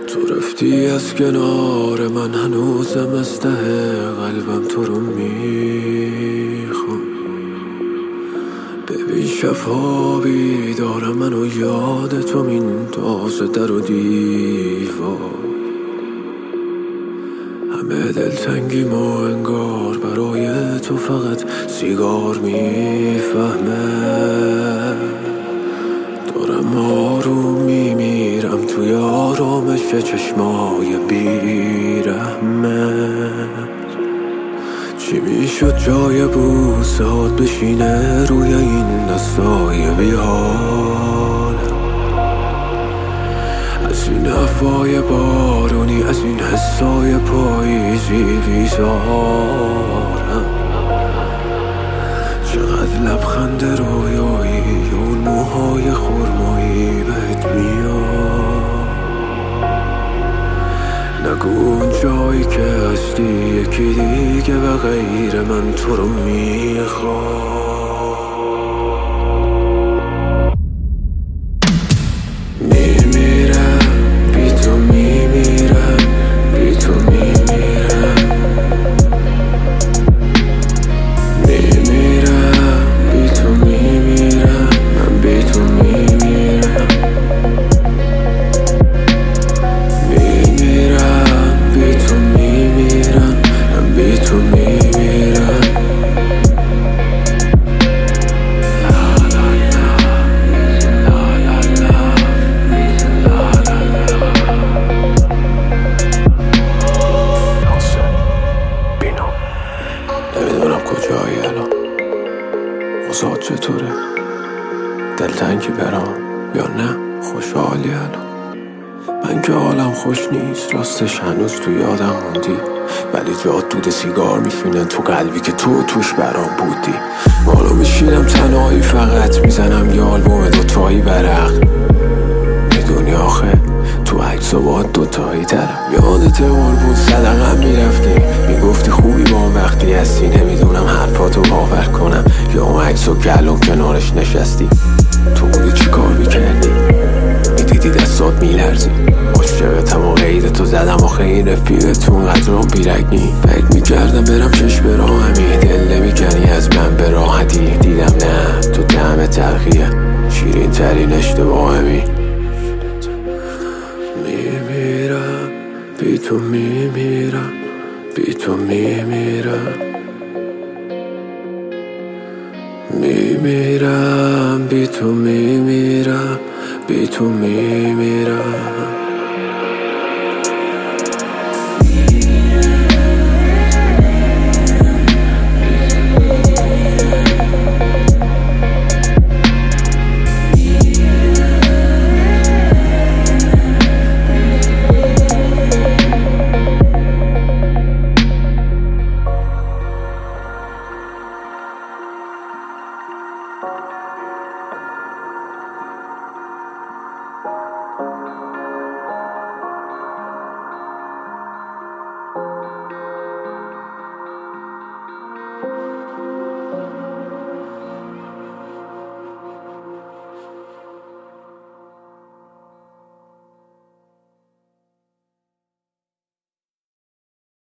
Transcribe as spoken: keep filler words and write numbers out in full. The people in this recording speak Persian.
تو رفتی از کنار من، هنوزم از ته قلبم تو رو میخوام. ببین شبها بیدارم منو یاد تو میندازه در و دیوار. همه دلتنگیم و انگار برای تو فقط سیگار میفهمه. دارم آروم میمیرم توی آرامش چشمای بیرحمت. چی میشد جای بوسهات بشینه روی این دستای بیحالم؟ از این هوای بارونی، از این حسای پاییزی بیزارم. چقدر لبخند رویایی، اون موهای خرمایی بهت میاد. نگو اون جایی که هستی یکی دیگه به غیر من تو رو میخواد. نمیدونم کجایی الان، اوضاعت چطوره؟ دلتنگی برام یا نه خوشحالی الان؟ من که حالم خوش نیست، راستش هنوز تو یادم موندی، ولی جات دود سیگار میشینه تو قلبی که تو توش برام بودی. مالو میشینم تنهایی فقط میزنم یه آلبوم دوتایی برق. میدونی آخه تو عکس و با دوتایی ترم. یادت اون بود صدقم میرفتی، میگفتی خوبی با اون وقتی هستی. نمیدونم حرفاتو باور کنم یا اون عکس و گلوم کنارش نشستی. تو بودی چی کار میکردی؟ میدیدی دستات میلرزی. عاشقتم و قیدتو زدم آخه این رفیقتون قدرام بیرگنی. فکر میکردم برم چشم راهمی، دل نمیکنی از من به راحتی. دیدم نه تو دم تلخیه، شیرین ترین اشتباهمی. میمیرم بی تو، میمیرم بی تو، میمیرم میمیرم بی تو، میمیرم بی تو، میمیرم.